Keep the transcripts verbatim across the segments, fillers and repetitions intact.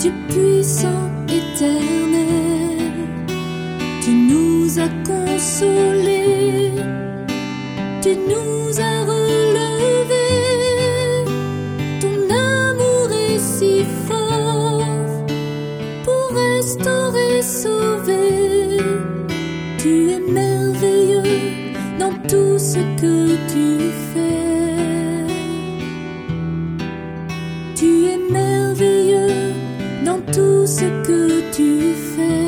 Dieu puissant, éternel, tu nous as consolés, tu nous as relevés, ton amour est si fort pour restaurer, sauver. Tu es merveilleux dans tout ce que tu fais. Tu es merveilleux dans tout ce que tu fais.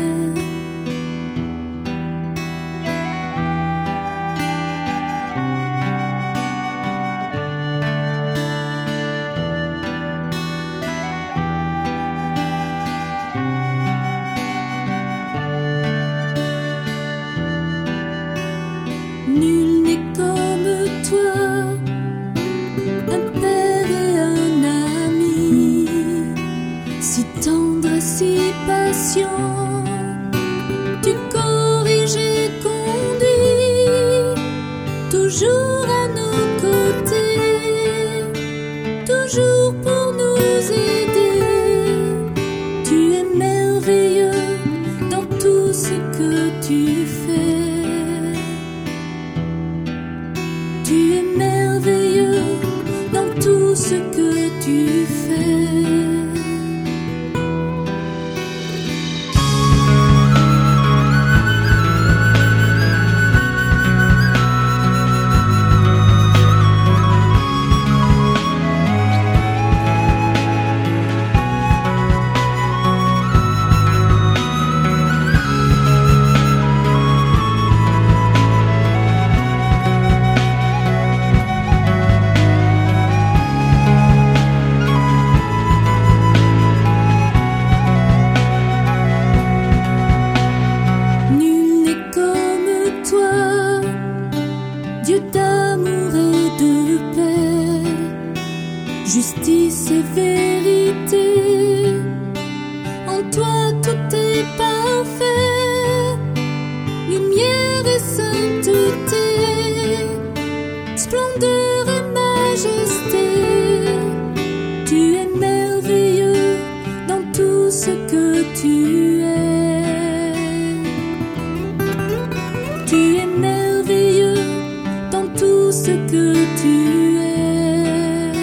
Nul n'est comme toi, un père et un ami, si tendre, si patient, tu corriges et conduis, toujours à nos côtés, toujours pour nous aider. Tu es merveilleux dans tout ce que tu fais. Tu es merveilleux dans tout ce que tu fais. Dieu d'amour et de paix, justice et vérité, en toi tout est parfait, lumière et sainteté, splendeur et majesté. Tu es merveilleux dans tout ce que tu es. Tu es merveilleux dans tout ce que tu es.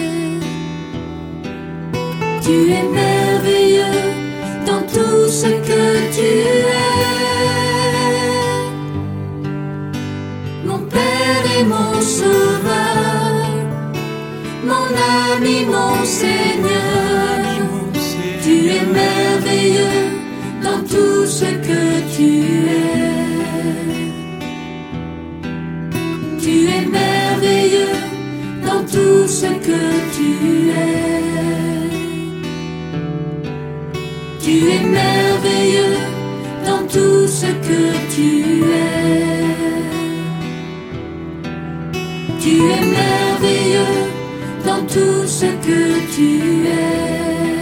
Tu es merveilleux dans tout ce que tu es. Mon Père et mon Sauveur, mon ami, mon Seigneur. Tu es merveilleux dans tout ce que tu es. Tu es merveilleux dans tout ce que tu es. Tu es merveilleux dans tout ce que tu es. Tu es merveilleux dans tout ce que tu es.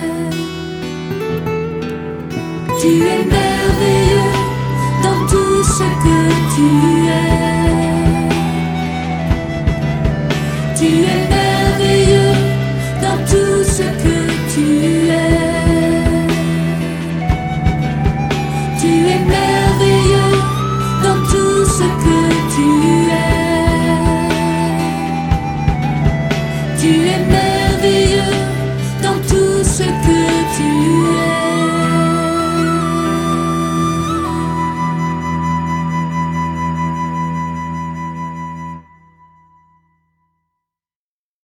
Tu es merveilleux dans tout ce que tu es. Tu es merveilleux dans tout ce que tu es. Tu es merveilleux dans tout ce que tu es. Tu es merveilleux dans tout ce que tu es.